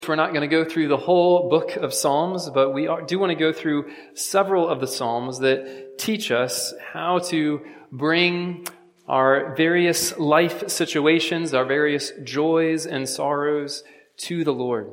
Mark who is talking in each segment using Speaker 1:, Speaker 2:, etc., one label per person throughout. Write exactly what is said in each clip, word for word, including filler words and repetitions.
Speaker 1: We're not going to go through the whole book of Psalms, but we are, do want to go through several of the Psalms that teach us how to bring our various life situations, our various joys and sorrows to the Lord.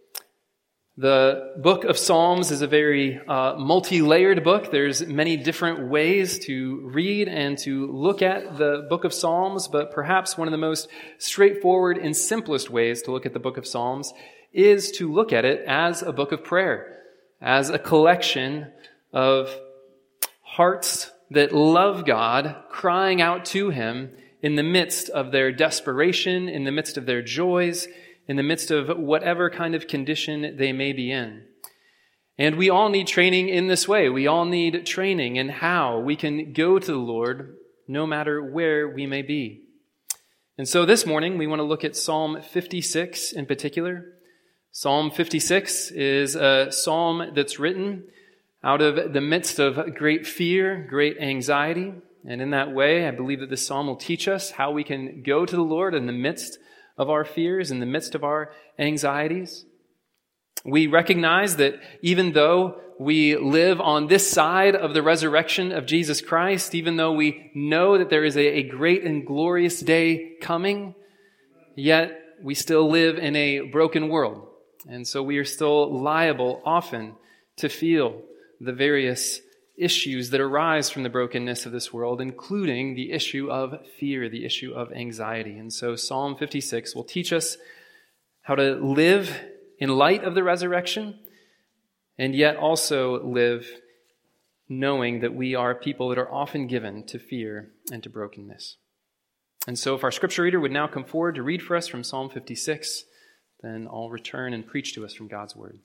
Speaker 1: The book of Psalms is a very uh, multi-layered book. There's many different ways to read and to look at the book of Psalms, but perhaps one of the most straightforward and simplest ways to look at the book of Psalms is to look at it as a book of prayer, as a collection of hearts that love God, crying out to Him in the midst of their desperation, in the midst of their joys, in the midst of whatever kind of condition they may be in. And we all need training in this way. We all need training in how we can go to the Lord no matter where we may be. And so this morning we want to look at Psalm fifty-six in particular. Psalm fifty-six is a psalm that's written out of the midst of great fear, great anxiety. And in that way, I believe that this psalm will teach us how we can go to the Lord in the midst of our fears, in the midst of our anxieties. We recognize that even though we live on this side of the resurrection of Jesus Christ, even though we know that there is a, a great and glorious day coming, yet we still live in a broken world. And so we are still liable often to feel the various issues that arise from the brokenness of this world, including the issue of fear, the issue of anxiety. And so Psalm fifty-six will teach us how to live in light of the resurrection, and yet also live knowing that we are people that are often given to fear and to brokenness. And so if our scripture reader would now come forward to read for us from Psalm fifty-six, then I'll return and preach to us from God's word.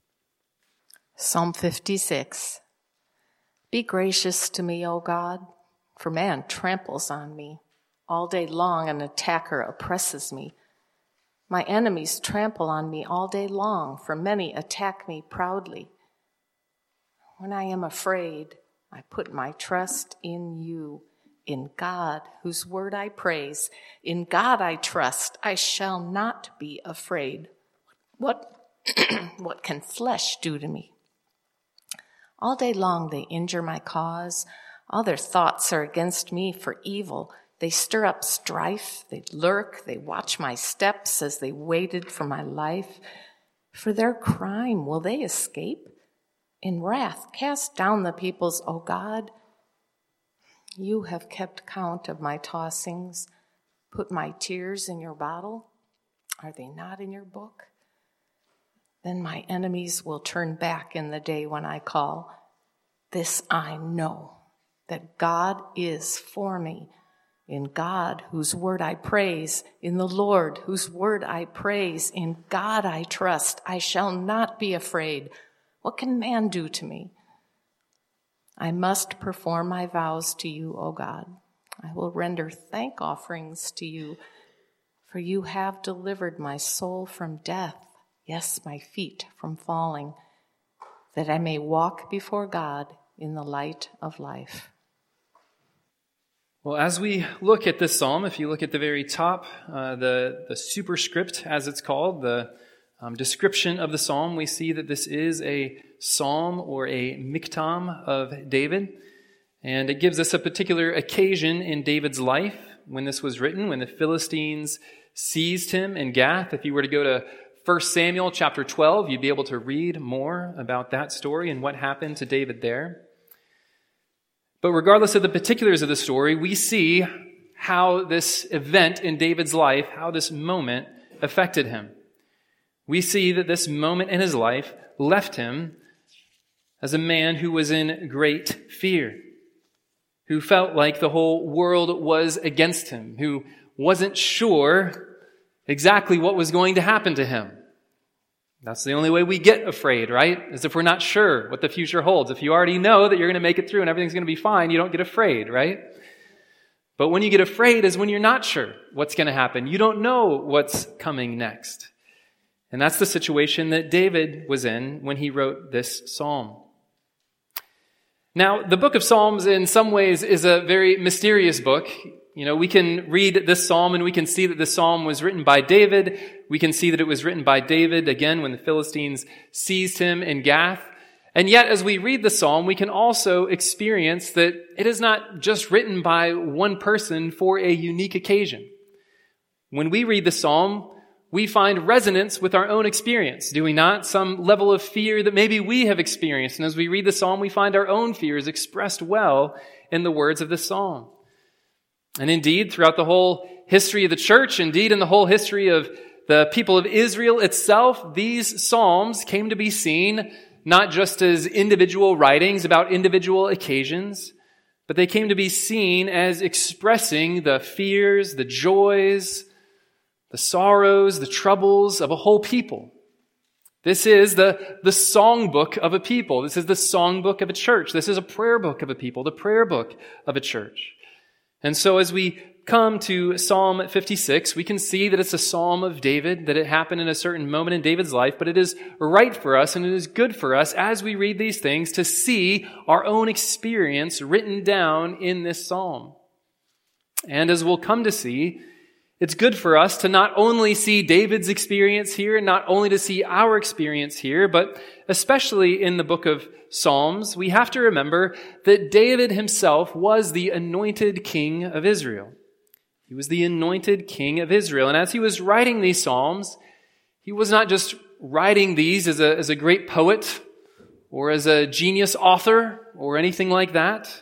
Speaker 2: Psalm fifty-six. Be gracious to me, O God, for man tramples on me. All day long an attacker oppresses me. My enemies trample on me all day long, for many attack me proudly. When I am afraid, I put my trust in you, in God, whose word I praise. In God I trust, I shall not be afraid. What, what can flesh do to me? All day long they injure my cause. All their thoughts are against me for evil. They stir up strife. They lurk. They watch my steps as they waited for my life. For their crime will they escape? In wrath cast down the peoples, O God. You have kept count of my tossings. Put my tears in your bottle. Are they not in your book? Then my enemies will turn back in the day when I call. This I know, that God is for me. In God, whose word I praise. In the Lord, whose word I praise. In God I trust. I shall not be afraid. What can man do to me? I must perform my vows to you, O God. I will render thank offerings to you, for you have delivered my soul from death. Yes, my feet from falling, that I may walk before God in the light of life.
Speaker 1: Well, as we look at this psalm, if you look at the very top, uh, the, the superscript, as it's called, the um, description of the psalm, we see that this is a psalm or a miktam of David. And it gives us a particular occasion in David's life when this was written, when the Philistines seized him in Gath. If you were to go to First Samuel chapter twelve, you'd be able to read more about that story and what happened to David there. But regardless of the particulars of the story, we see how this event in David's life, how this moment affected him. We see that this moment in his life left him as a man who was in great fear, who felt like the whole world was against him, who wasn't sure exactly what was going to happen to him. That's the only way we get afraid, right? Is if we're not sure what the future holds. If you already know that you're going to make it through and everything's going to be fine, you don't get afraid, right? But when you get afraid is when you're not sure what's going to happen. You don't know what's coming next. And that's the situation that David was in when he wrote this psalm. Now, the book of Psalms in some ways is a very mysterious book. You know, we can read this psalm and we can see that this psalm was written by David. We can see that it was written by David, again, when the Philistines seized him in Gath. And yet, as we read the psalm, we can also experience that it is not just written by one person for a unique occasion. When we read the psalm, we find resonance with our own experience, do we not? Some level of fear that maybe we have experienced. And as we read the psalm, we find our own fears expressed well in the words of the psalm. And indeed, throughout the whole history of the church, indeed in the whole history of the people of Israel itself, these psalms came to be seen not just as individual writings about individual occasions, but they came to be seen as expressing the fears, the joys, the sorrows, the troubles of a whole people. This is the, the songbook of a people. This is the songbook of a church. This is a prayer book of a people, the prayer book of a church. And so as we come to Psalm fifty-six, we can see that it's a psalm of David, that it happened in a certain moment in David's life, but it is right for us and it is good for us as we read these things to see our own experience written down in this psalm. And as we'll come to see, it's good for us to not only see David's experience here, and not only to see our experience here, but especially in the book of Psalms, we have to remember that David himself was the anointed king of Israel. He was the anointed king of Israel. And as he was writing these Psalms, he was not just writing these as a, as a great poet or as a genius author or anything like that.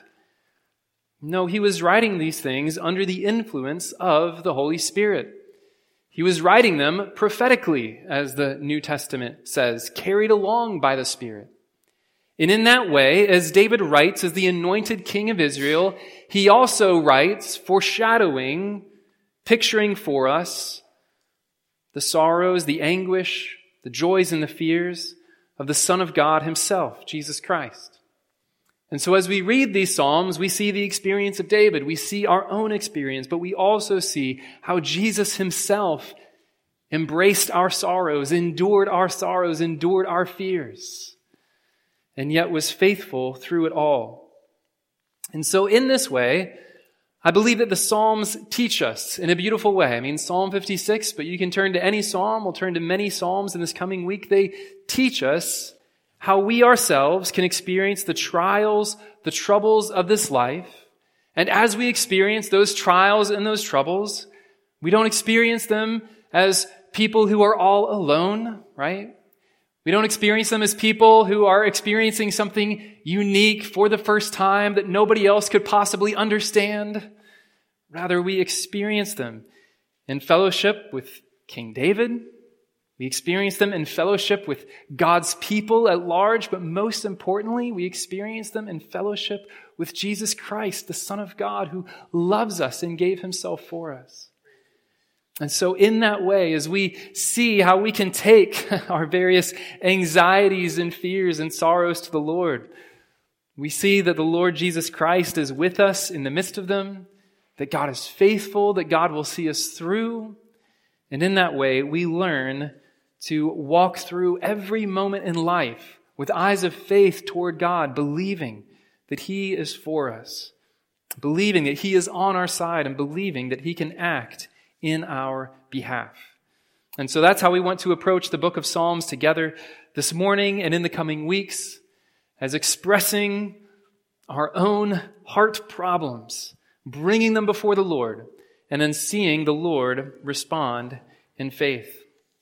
Speaker 1: No, he was writing these things under the influence of the Holy Spirit. He was writing them prophetically, as the New Testament says, carried along by the Spirit. And in that way, as David writes as the anointed king of Israel, he also writes foreshadowing, picturing for us the sorrows, the anguish, the joys and the fears of the Son of God himself, Jesus Christ. And so as we read these Psalms, we see the experience of David. We see our own experience, but we also see how Jesus himself embraced our sorrows, endured our sorrows, endured our fears, and yet was faithful through it all. And so in this way, I believe that the Psalms teach us in a beautiful way. I mean, Psalm fifty-six, but you can turn to any Psalm. We'll turn to many Psalms in this coming week. They teach us how we ourselves can experience the trials, the troubles of this life. And as we experience those trials and those troubles, we don't experience them as people who are all alone, right? We don't experience them as people who are experiencing something unique for the first time that nobody else could possibly understand. Rather, we experience them in fellowship with King David. We experience them in fellowship with God's people at large, but most importantly, we experience them in fellowship with Jesus Christ, the Son of God, who loves us and gave himself for us. And so in that way, as we see how we can take our various anxieties and fears and sorrows to the Lord, we see that the Lord Jesus Christ is with us in the midst of them, that God is faithful, that God will see us through. And in that way, we learn to walk through every moment in life with eyes of faith toward God, believing that he is for us, believing that he is on our side, and believing that he can act in our behalf. And so that's how we want to approach the book of Psalms together this morning and in the coming weeks, as expressing our own heart problems, bringing them before the Lord, and then seeing the Lord respond in faith.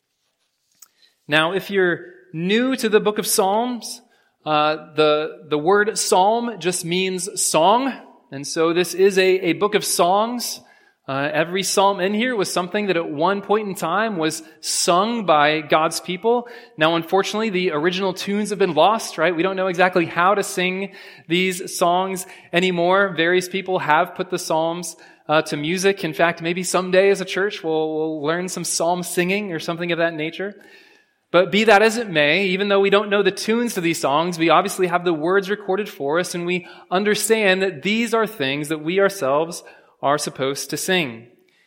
Speaker 1: Now, if you're new to the book of Psalms, uh, the, the word psalm just means song. And so this is a, a book of songs. Uh, every psalm in here was something that at one point in time was sung by God's people. Now, unfortunately, the original tunes have been lost, right? We don't know exactly how to sing these songs anymore. Various people have put the psalms uh, to music. In fact, maybe someday as a church we'll, we'll learn some psalm singing or something of that nature. But be that as it may, even though we don't know the tunes to these songs, we obviously have the words recorded for us, and we understand that these are things that we ourselves are supposed to sing.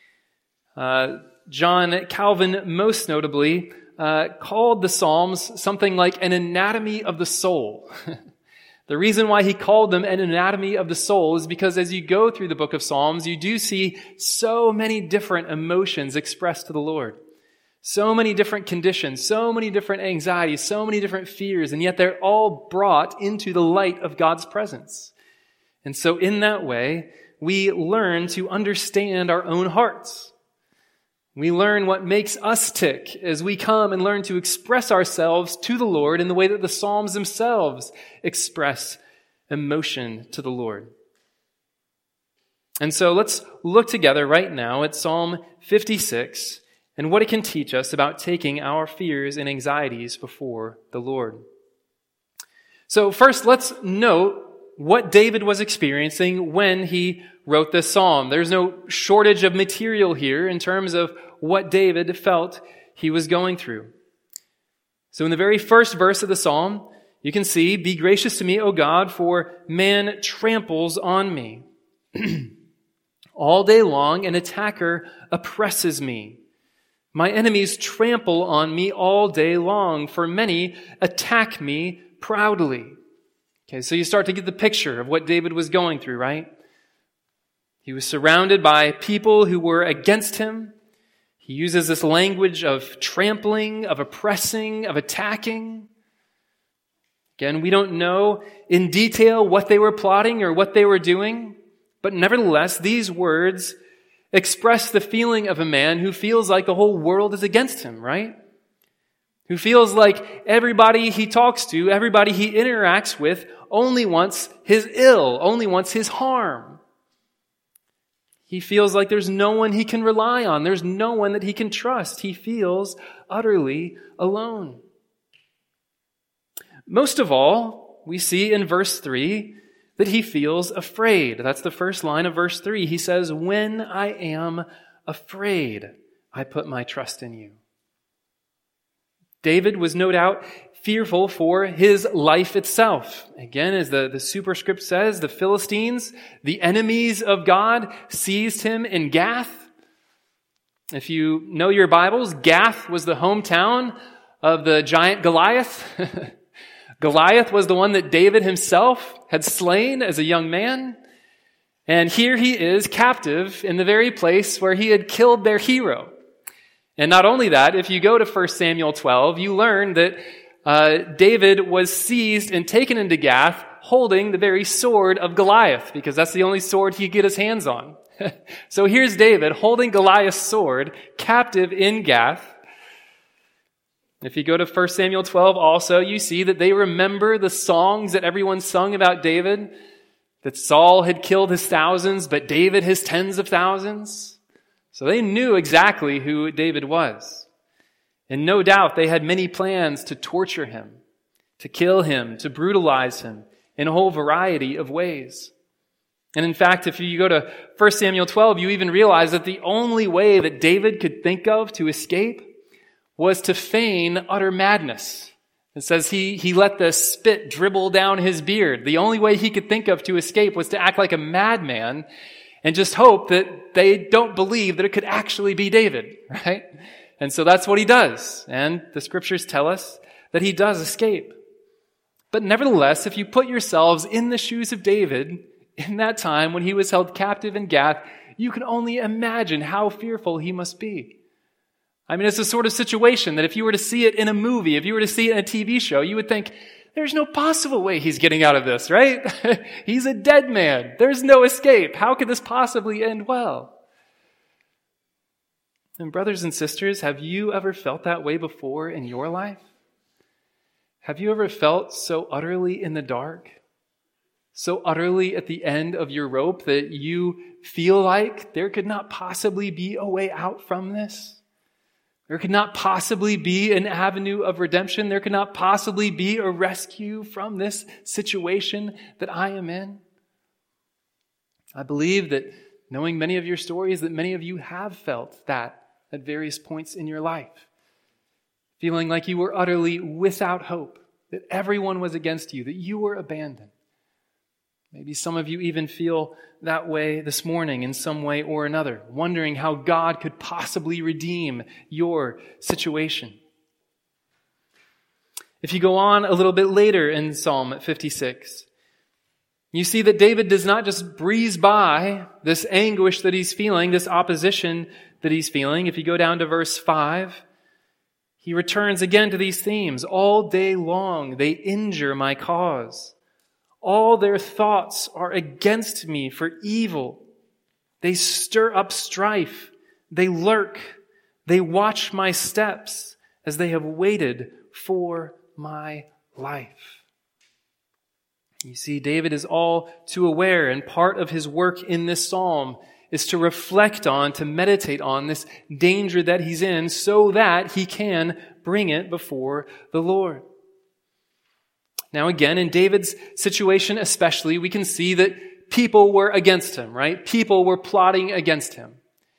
Speaker 1: Uh, John Calvin, most notably, uh, called the Psalms something like an anatomy of the soul. The reason why he called them an anatomy of the soul is because as you go through the book of Psalms, you do see so many different emotions expressed to the Lord. So many different conditions, so many different anxieties, so many different fears, and yet they're all brought into the light of God's presence. And so in that way, we learn to understand our own hearts. We learn what makes us tick as we come and learn to express ourselves to the Lord in the way that the Psalms themselves express emotion to the Lord. And so let's look together right now at Psalm fifty-six and what it can teach us about taking our fears and anxieties before the Lord. So first, let's note what David was experiencing when he wrote this psalm. There's no shortage of material here in terms of what David felt he was going through. So in the very first verse of the psalm, you can see, "Be gracious to me, O God, for man tramples on me. All day long an attacker oppresses me. My enemies trample on me all day long, for many attack me proudly." Okay, so you start to get the picture of what David was going through, right? He was surrounded by people who were against him. He uses this language of trampling, of oppressing, of attacking. Again, we don't know in detail what they were plotting or what they were doing, but nevertheless, these words express the feeling of a man who feels like the whole world is against him, right? Who feels like everybody he talks to, everybody he interacts with, only wants his ill, only wants his harm. He feels like there's no one he can rely on. There's no one that he can trust. He feels utterly alone. Most of all, we see in verse three that he feels afraid. That's the first line of verse three. He says, "When I am afraid, I put my trust in you." David was no doubt fearful for his life itself. Again, as the, the superscript says, the Philistines, the enemies of God, seized him in Gath. If you know your Bibles, Gath was the hometown of the giant Goliath. Goliath was the one that David himself had slain as a young man. And here he is captive in the very place where he had killed their hero. And not only that, if you go to First Samuel twelve, you learn that uh, David was seized and taken into Gath holding the very sword of Goliath, because that's the only sword he could get his hands on. So here's David holding Goliath's sword, captive in Gath. If you go to First Samuel twelve also, you see that they remember the songs that everyone sung about David, that Saul had killed his thousands, but David his tens of thousands. So they knew exactly who David was. And no doubt they had many plans to torture him, to kill him, to brutalize him in a whole variety of ways. And in fact, if you go to First Samuel twelve, you even realize that the only way that David could think of to escape was to feign utter madness. It says he, he let the spit dribble down his beard. The only way he could think of to escape was to act like a madman and just hope that they don't believe that it could actually be David, right? And so that's what he does. And the scriptures tell us that he does escape. But nevertheless, if you put yourselves in the shoes of David in that time when he was held captive in Gath, you can only imagine how fearful he must be. I mean, it's the sort of situation that if you were to see it in a movie, if you were to see it in a T V show, you would think, there's no possible way he's getting out of this, right? He's a dead man. There's no escape. How could this possibly end well? And brothers and sisters, have you ever felt that way before in your life? Have you ever felt so utterly in the dark, so utterly at the end of your rope that you feel like there could not possibly be a way out from this? There could not possibly be an avenue of redemption. There could not possibly be a rescue from this situation that I am in. I believe that knowing many of your stories, that many of you have felt that at various points in your life. Feeling like you were utterly without hope, that everyone was against you, that you were abandoned. Maybe some of you even feel that way this morning in some way or another, wondering how God could possibly redeem your situation. If you go on a little bit later in Psalm fifty-six, You see that David does not just breeze by this anguish that he's feeling, this opposition that he's feeling. If you go down to verse five, he returns again to these themes. All day long they injure my cause. All their thoughts are against me for evil. They stir up strife. They lurk. They watch my steps as they have waited for my life. You see, David is all too aware, and part of his work in this psalm is to reflect on, to meditate on this danger that he's in so that he can bring it before the Lord. Now again, in David's situation especially, we can see that people were against him, right? People were plotting against him.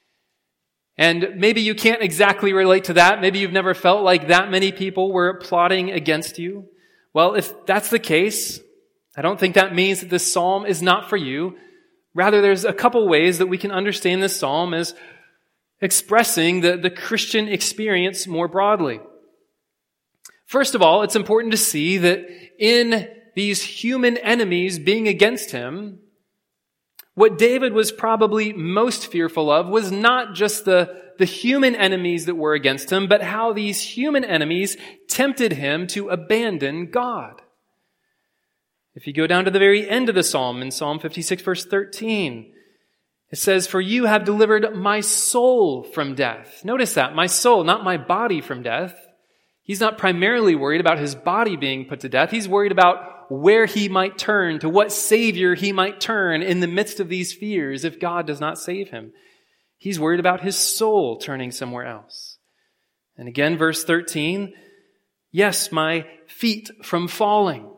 Speaker 1: And maybe you can't exactly relate to that. Maybe you've never felt like that many people were plotting against you. Well, if that's the case, I don't think that means that this psalm is not for you. Rather, there's a couple ways that we can understand this psalm as expressing the, the Christian experience more broadly. First of all, it's important to see that in these human enemies being against him, what David was probably most fearful of was not just the, the human enemies that were against him, but how these human enemies tempted him to abandon God. If you go down to the very end of the psalm, in Psalm fifty-six, verse thirteen, it says, "For you have delivered my soul from death." Notice that, my soul, not my body from death. He's not primarily worried about his body being put to death. He's worried about where he might turn, to what Savior he might turn in the midst of these fears if God does not save him. He's worried about his soul turning somewhere else. And again, verse thirteen, "Yes, my feet from falling."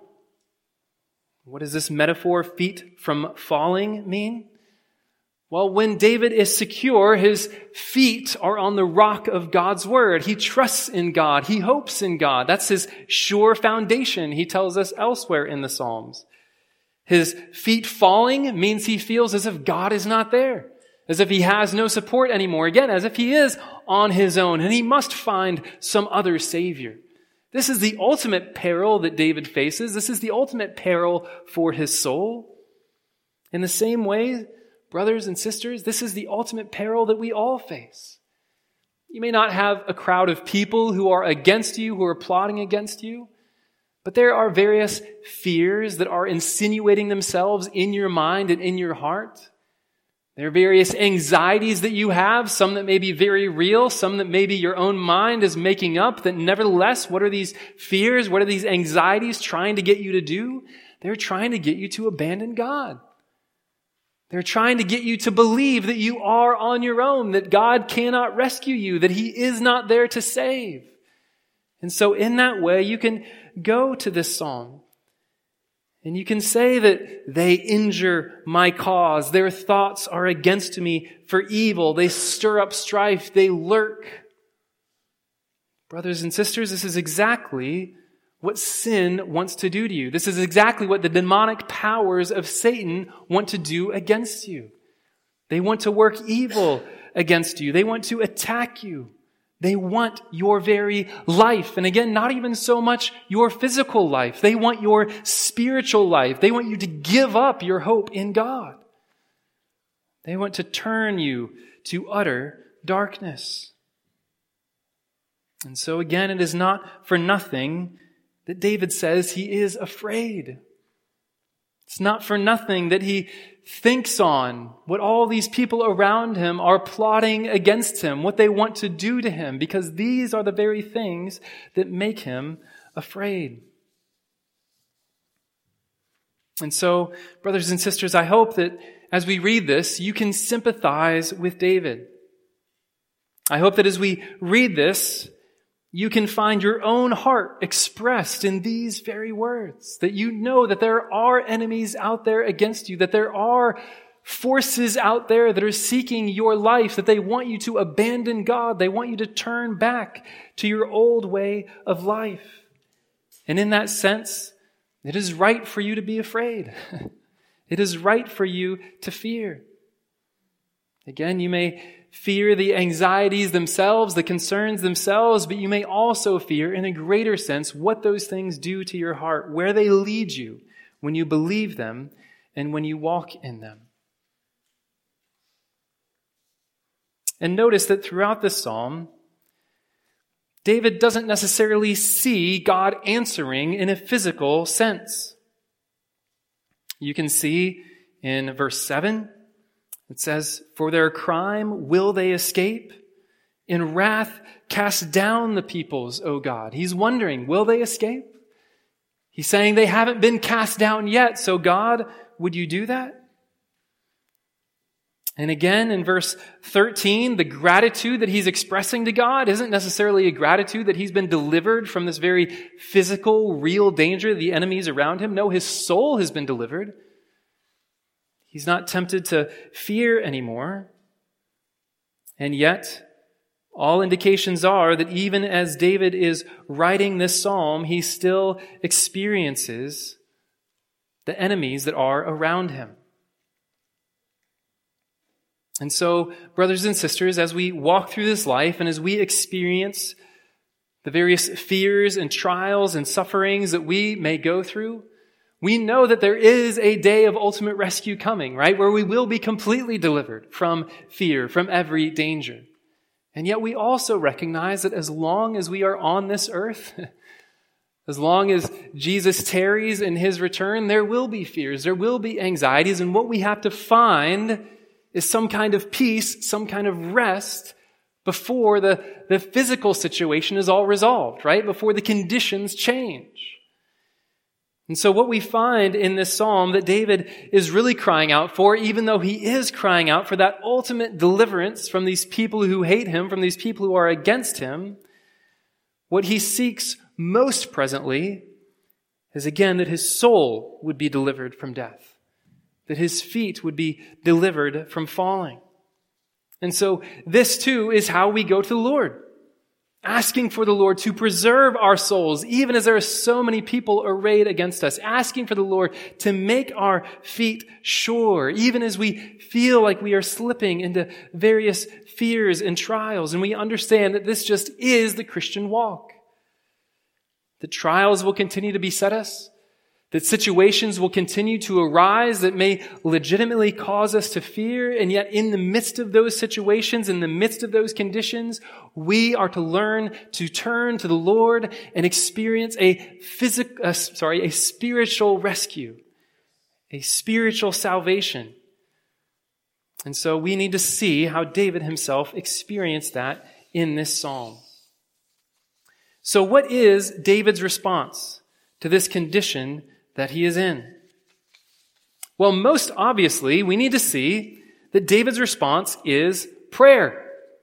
Speaker 1: What does this metaphor, feet from falling, mean? Well, when David is secure, his feet are on the rock of God's word. He trusts in God. He hopes in God. That's his sure foundation, he tells us elsewhere in the Psalms. His feet falling means he feels as if God is not there, as if he has no support anymore. Again, as if he is on his own and he must find some other Savior. This is the ultimate peril that David faces. This is the ultimate peril for his soul. In the same way, brothers and sisters, this is the ultimate peril that we all face. You may not have a crowd of people who are against you, who are plotting against you, but there are various fears that are insinuating themselves in your mind and in your heart. There are various anxieties that you have, some that may be very real, some that maybe your own mind is making up, that nevertheless, what are these fears, what are these anxieties trying to get you to do? They're trying to get you to abandon God. They're trying to get you to believe that you are on your own, that God cannot rescue you, that He is not there to save. And so in that way, you can go to this psalm and you can say that they injure my cause. Their thoughts are against me for evil. They stir up strife. They lurk. Brothers and sisters, this is exactly what sin wants to do to you. This is exactly what the demonic powers of Satan want to do against you. They want to work evil against you. They want to attack you. They want your very life. And again, not even so much your physical life. They want your spiritual life. They want you to give up your hope in God. They want to turn you to utter darkness. And so again, it is not for nothing that David says he is afraid. It's not for nothing that he thinks on what all these people around him are plotting against him, what they want to do to him, because these are the very things that make him afraid. And so, brothers and sisters, I hope that as we read this, you can sympathize with David. I hope that as we read this, you can find your own heart expressed in these very words, that you know that there are enemies out there against you, that there are forces out there that are seeking your life, that they want you to abandon God. They want you to turn back to your old way of life. And in that sense, it is right for you to be afraid. It is right for you to fear. Again, you may fear the anxieties themselves, the concerns themselves, but you may also fear, in a greater sense, what those things do to your heart, where they lead you when you believe them and when you walk in them. And notice that throughout this psalm, David doesn't necessarily see God answering in a physical sense. You can see in verse seven, it says, "For their crime will they escape? In wrath cast down the peoples, O God." He's wondering, will they escape? He's saying they haven't been cast down yet, so God, would you do that? And again, in verse thirteen, the gratitude that he's expressing to God isn't necessarily a gratitude that he's been delivered from this very physical, real danger, the enemies around him. No, his soul has been delivered. He's not tempted to fear anymore. And yet, all indications are that even as David is writing this psalm, he still experiences the enemies that are around him. And so, brothers and sisters, as we walk through this life and as we experience the various fears and trials and sufferings that we may go through, we know that there is a day of ultimate rescue coming, right? Where we will be completely delivered from fear, from every danger. And yet we also recognize that as long as we are on this earth, as long as Jesus tarries in his return, there will be fears, there will be anxieties, and what we have to find is some kind of peace, some kind of rest before the, the physical situation is all resolved, right? Before the conditions change. And so what we find in this psalm that David is really crying out for, even though he is crying out for that ultimate deliverance from these people who hate him, from these people who are against him, what he seeks most presently is again that his soul would be delivered from death, that his feet would be delivered from falling. And so this too is how we go to the Lord, asking for the Lord to preserve our souls, even as there are so many people arrayed against us, asking for the Lord to make our feet sure, even as we feel like we are slipping into various fears and trials, and we understand that this just is the Christian walk. The trials will continue to beset us, that situations will continue to arise that may legitimately cause us to fear, and yet in the midst of those situations, in the midst of those conditions, we are to learn to turn to the Lord and experience a physical, uh, sorry, a spiritual rescue, a spiritual salvation. And so we need to see how David himself experienced that in this psalm. So what is David's response to this condition that he is in? Well, most obviously, we need to see that David's response is prayer.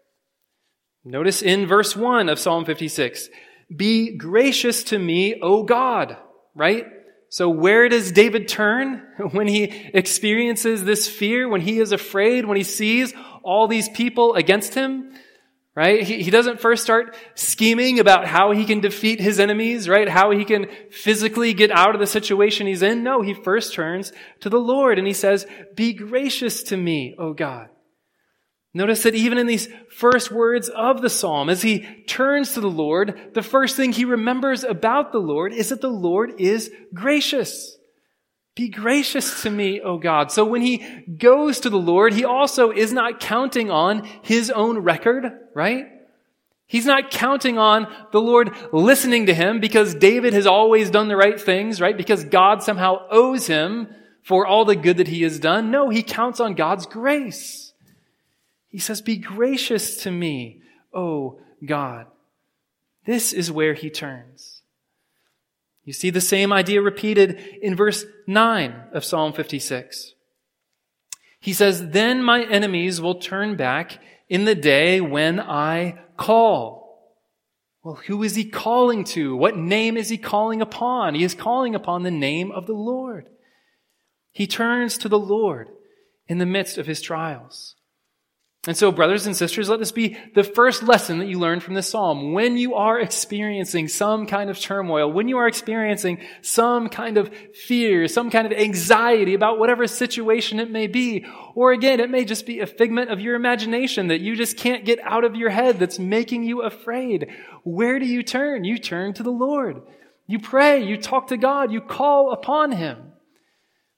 Speaker 1: Notice in verse one of Psalm fifty-six, "Be gracious to me, O God," right? So where does David turn when he experiences this fear, when he is afraid, when he sees all these people against him? Right? He, he doesn't first start scheming about how he can defeat his enemies, right? How he can physically get out of the situation he's in. No, he first turns to the Lord and he says, "Be gracious to me, O God." Notice that even in these first words of the psalm, as he turns to the Lord, the first thing he remembers about the Lord is that the Lord is gracious. Be gracious to me, O God. So when he goes to the Lord, he also is not counting on his own record, right? He's not counting on the Lord listening to him because David has always done the right things, right? Because God somehow owes him for all the good that he has done. No, he counts on God's grace. He says, "Be gracious to me, O God." This is where he turns. You see the same idea repeated in verse nine of Psalm fifty-six. He says, "Then my enemies will turn back in the day when I call." Well, who is he calling to? What name is he calling upon? He is calling upon the name of the Lord. He turns to the Lord in the midst of his trials. And so, brothers and sisters, let this be the first lesson that you learn from this psalm. When you are experiencing some kind of turmoil, when you are experiencing some kind of fear, some kind of anxiety about whatever situation it may be, or again, it may just be a figment of your imagination that you just can't get out of your head that's making you afraid, where do you turn? You turn to the Lord. You pray, you talk to God, you call upon him.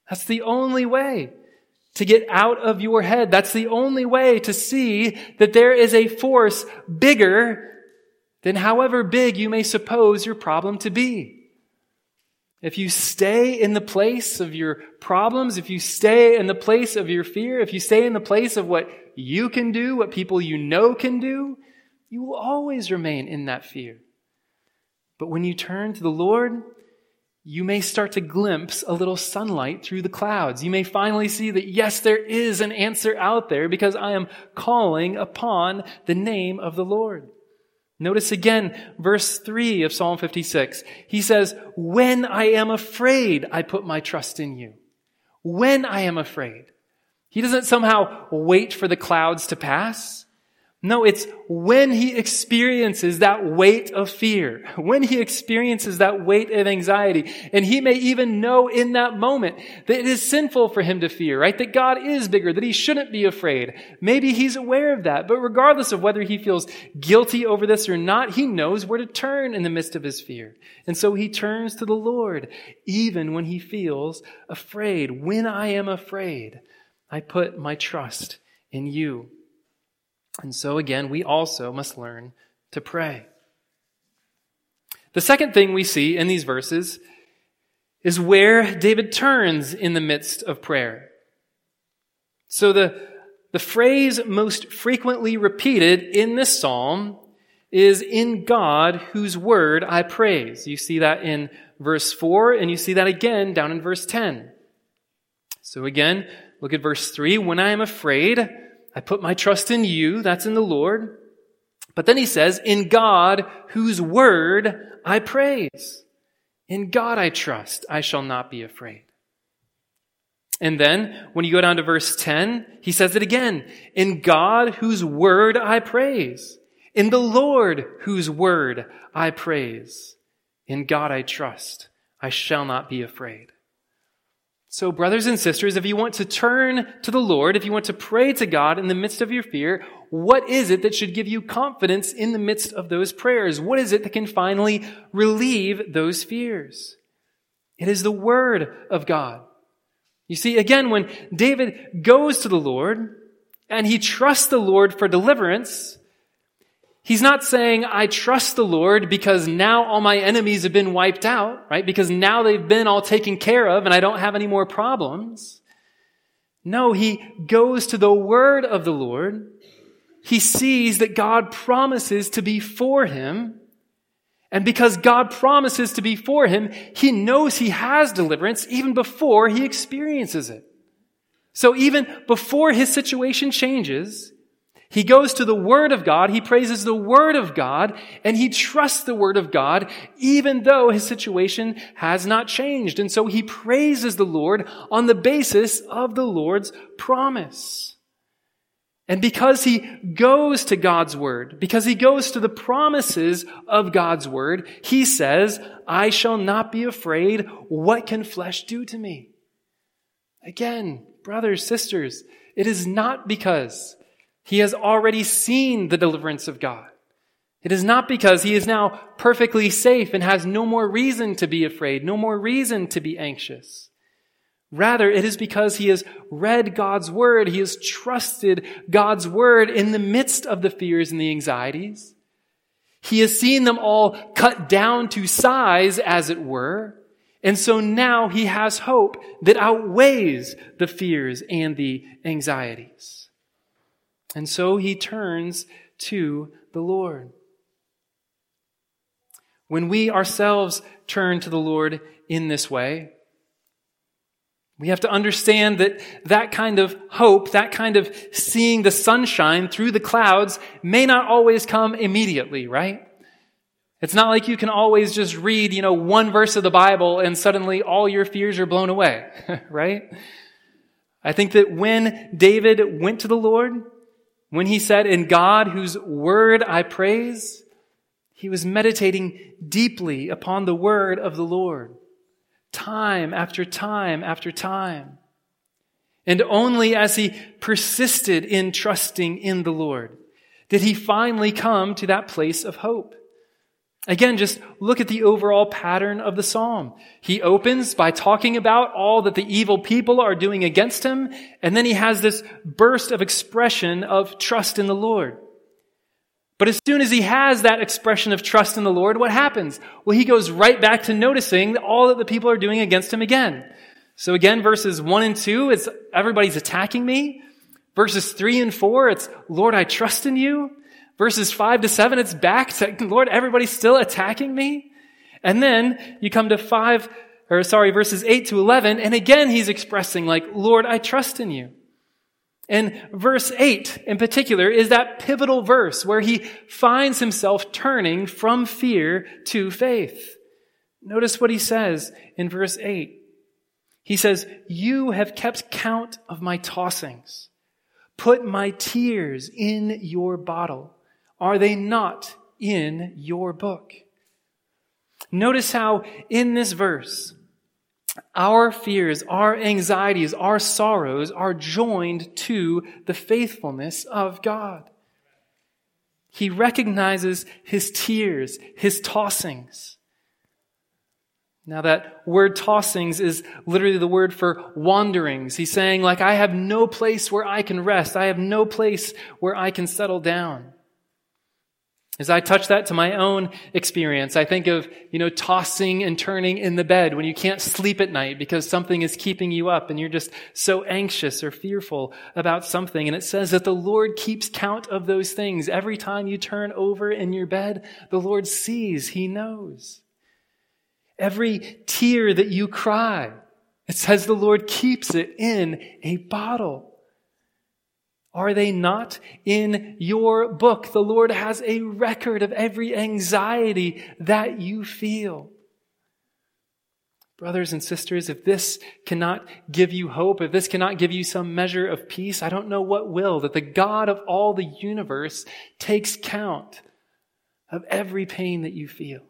Speaker 1: That's the only way to get out of your head. That's the only way to see that there is a force bigger than however big you may suppose your problem to be. If you stay in the place of your problems, if you stay in the place of your fear, if you stay in the place of what you can do, what people you know can do, you will always remain in that fear. But when you turn to the Lord, you may start to glimpse a little sunlight through the clouds. You may finally see that, yes, there is an answer out there because I am calling upon the name of the Lord. Notice again, verse three of Psalm fifty-six. He says, when I am afraid, I put my trust in you. When I am afraid. He doesn't somehow wait for the clouds to pass. No, it's when he experiences that weight of fear, when he experiences that weight of anxiety, and he may even know in that moment that it is sinful for him to fear, right? That God is bigger, that he shouldn't be afraid. Maybe he's aware of that, but regardless of whether he feels guilty over this or not, he knows where to turn in the midst of his fear. And so he turns to the Lord, even when he feels afraid. When I am afraid, I put my trust in you. And so again, we also must learn to pray. The second thing we see in these verses is where David turns in the midst of prayer. So the, the phrase most frequently repeated in this psalm is in God whose word I praise. You see that in verse four, and you see that again down in verse ten. So again, look at verse three. When I am afraid, I put my trust in you, that's in the Lord. But then he says, in God whose word I praise. In God I trust, I shall not be afraid. And then when you go down to verse ten, he says it again. In God whose word I praise. In the Lord whose word I praise. In God I trust, I shall not be afraid. So, brothers and sisters, if you want to turn to the Lord, if you want to pray to God in the midst of your fear, what is it that should give you confidence in the midst of those prayers? What is it that can finally relieve those fears? It is the Word of God. You see, again, when David goes to the Lord and he trusts the Lord for deliverance, he's not saying, I trust the Lord because now all my enemies have been wiped out, right? Because now they've been all taken care of and I don't have any more problems. No, he goes to the word of the Lord. He sees that God promises to be for him. And because God promises to be for him, he knows he has deliverance even before he experiences it. So even before his situation changes, he goes to the Word of God, he praises the Word of God, and he trusts the Word of God even though his situation has not changed. And so he praises the Lord on the basis of the Lord's promise. And because he goes to God's Word, because he goes to the promises of God's Word, he says, I shall not be afraid. What can flesh do to me? Again, brothers, sisters, it is not because he has already seen the deliverance of God. It is not because he is now perfectly safe and has no more reason to be afraid, no more reason to be anxious. Rather, it is because he has read God's word, he has trusted God's word in the midst of the fears and the anxieties. He has seen them all cut down to size, as it were. And so now he has hope that outweighs the fears and the anxieties. And so he turns to the Lord. When we ourselves turn to the Lord in this way, we have to understand that that kind of hope, that kind of seeing the sunshine through the clouds may not always come immediately, right? It's not like you can always just read, you know, one verse of the Bible and suddenly all your fears are blown away, right? I think that when David went to the Lord, when he said, in God whose word I praise, he was meditating deeply upon the word of the Lord, time after time after time. And only as he persisted in trusting in the Lord did he finally come to that place of hope. Again, just look at the overall pattern of the psalm. He opens by talking about all that the evil people are doing against him, and then he has this burst of expression of trust in the Lord. But as soon as he has that expression of trust in the Lord, what happens? Well, he goes right back to noticing all that the people are doing against him again. So again, verses one and two, it's everybody's attacking me. Verses three and four, it's, Lord, I trust in you. Verses five to seven, it's back to, Lord, everybody's still attacking me. And then you come to five, or sorry, verses eight to eleven, and again he's expressing like, Lord, I trust in you. And verse eight in particular is that pivotal verse where he finds himself turning from fear to faith. Notice what he says in verse eight. He says, you have kept count of my tossings. Put my tears in your bottle. Are they not in your book? Notice how in this verse, our fears, our anxieties, our sorrows are joined to the faithfulness of God. He recognizes his tears, his tossings. Now that word tossings is literally the word for wanderings. He's saying like, I have no place where I can rest. I have no place where I can settle down. As I touch that to my own experience, I think of, you know, tossing and turning in the bed when you can't sleep at night because something is keeping you up and you're just so anxious or fearful about something. And it says that the Lord keeps count of those things. Every time you turn over in your bed, the Lord sees, he knows. Every tear that you cry, it says the Lord keeps it in a bottle. Are they not in your book? The Lord has a record of every anxiety that you feel. Brothers and sisters, if this cannot give you hope, if this cannot give you some measure of peace, I don't know what will, that the God of all the universe takes count of every pain that you feel.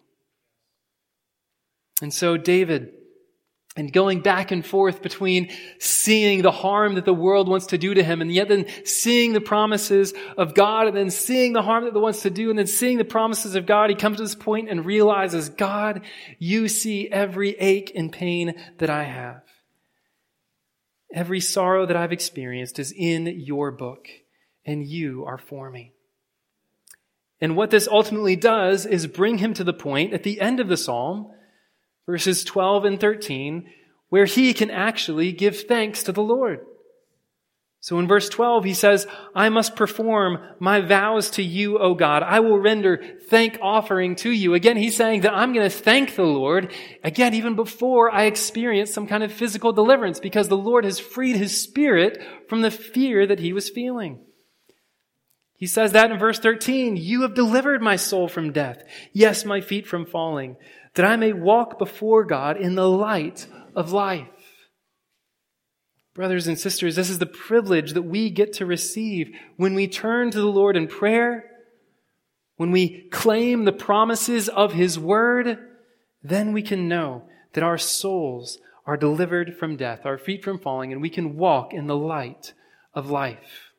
Speaker 1: And so David, and going back and forth between seeing the harm that the world wants to do to him and yet then seeing the promises of God and then seeing the harm that it wants to do and then seeing the promises of God, he comes to this point and realizes, God, you see every ache and pain that I have. Every sorrow that I've experienced is in your book and you are for me. And what this ultimately does is bring him to the point at the end of the psalm, verses twelve and thirteen, where he can actually give thanks to the Lord. So in verse twelve, he says, I must perform my vows to you, O God. I will render thank offering to you. Again, he's saying that I'm going to thank the Lord, again, even before I experience some kind of physical deliverance, because the Lord has freed his spirit from the fear that he was feeling. He says that in verse thirteen, you have delivered my soul from death. Yes, my feet from falling, that I may walk before God in the light of life. Brothers and sisters, this is the privilege that we get to receive when we turn to the Lord in prayer, when we claim the promises of his word, then we can know that our souls are delivered from death, our feet from falling, and we can walk in the light of life.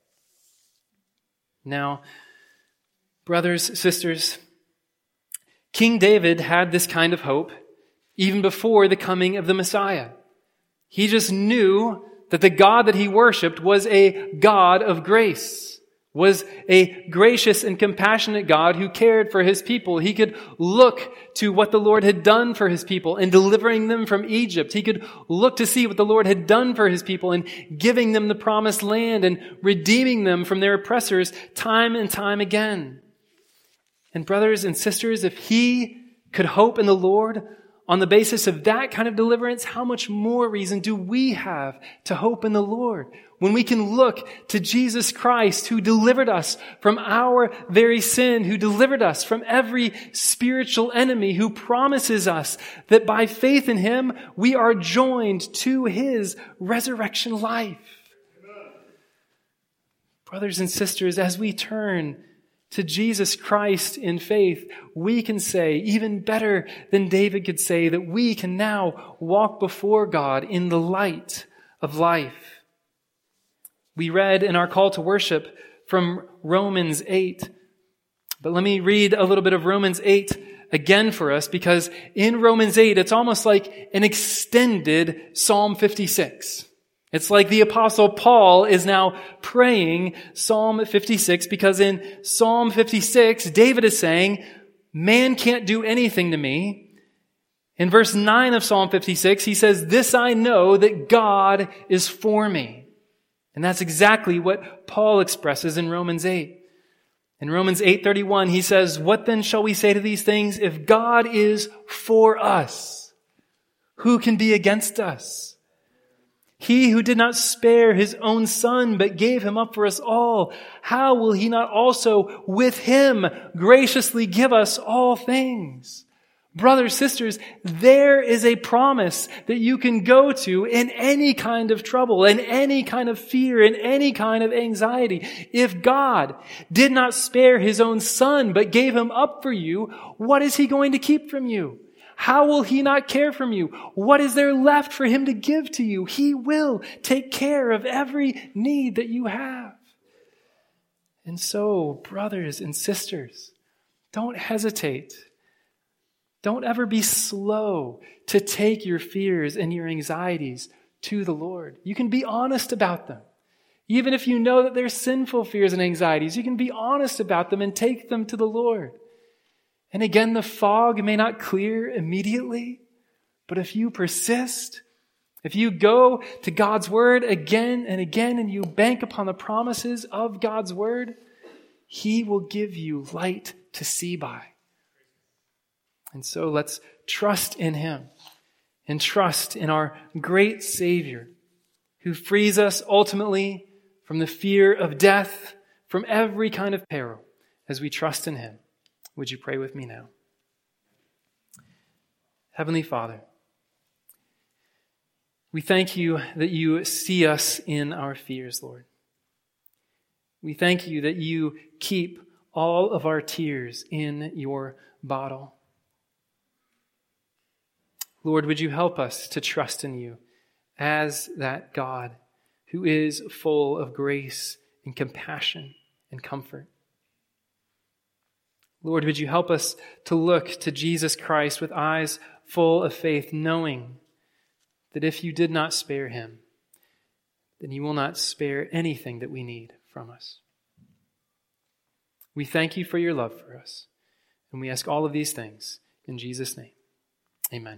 Speaker 1: Now, brothers, sisters, King David had this kind of hope even before the coming of the Messiah. He just knew that the God that he worshiped was a God of grace, was a gracious and compassionate God who cared for his people. He could look to what the Lord had done for his people in delivering them from Egypt. He could look to see what the Lord had done for his people in giving them the promised land and redeeming them from their oppressors time and time again. And brothers and sisters, if he could hope in the Lord on the basis of that kind of deliverance, how much more reason do we have to hope in the Lord when we can look to Jesus Christ, who delivered us from our very sin, who delivered us from every spiritual enemy, who promises us that by faith in him, we are joined to his resurrection life. Amen. Brothers and sisters, as we turn to Jesus Christ in faith, we can say, even better than David could say, that we can now walk before God in the light of life. We read in our call to worship from Romans eight, but let me read a little bit of Romans eight, again for us because in Romans eight, it's almost like an extended Psalm fifty-six. It's like the Apostle Paul is now praying Psalm fifty-six because in Psalm fifty-six, David is saying, man can't do anything to me. In verse nine of Psalm fifty-six, he says, this I know that God is for me. And that's exactly what Paul expresses in Romans eight. In Romans eight thirty-one, he says, what then shall we say to these things? If God is for us, who can be against us? He who did not spare his own son, but gave him up for us all, how will he not also with him graciously give us all things? Brothers, sisters, there is a promise that you can go to in any kind of trouble, in any kind of fear, in any kind of anxiety. If God did not spare his own son, but gave him up for you, what is he going to keep from you? How will he not care for you? What is there left for him to give to you? He will take care of every need that you have. And so, brothers and sisters, don't hesitate. Don't ever be slow to take your fears and your anxieties to the Lord. You can be honest about them. Even if you know that they're sinful fears and anxieties, you can be honest about them and take them to the Lord. And again, the fog may not clear immediately, but if you persist, if you go to God's Word again and again and you bank upon the promises of God's Word, He will give you light to see by. And so let's trust in Him and trust in our great Savior who frees us ultimately from the fear of death, from every kind of peril as we trust in Him. Would you pray with me now? Heavenly Father, we thank you that you see us in our fears, Lord. We thank you that you keep all of our tears in your bottle. Lord, would you help us to trust in you as that God who is full of grace and compassion and comfort. Lord, would you help us to look to Jesus Christ with eyes full of faith, knowing that if you did not spare him, then you will not spare anything that we need from us. We thank you for your love for us, and we ask all of these things in Jesus' name. Amen.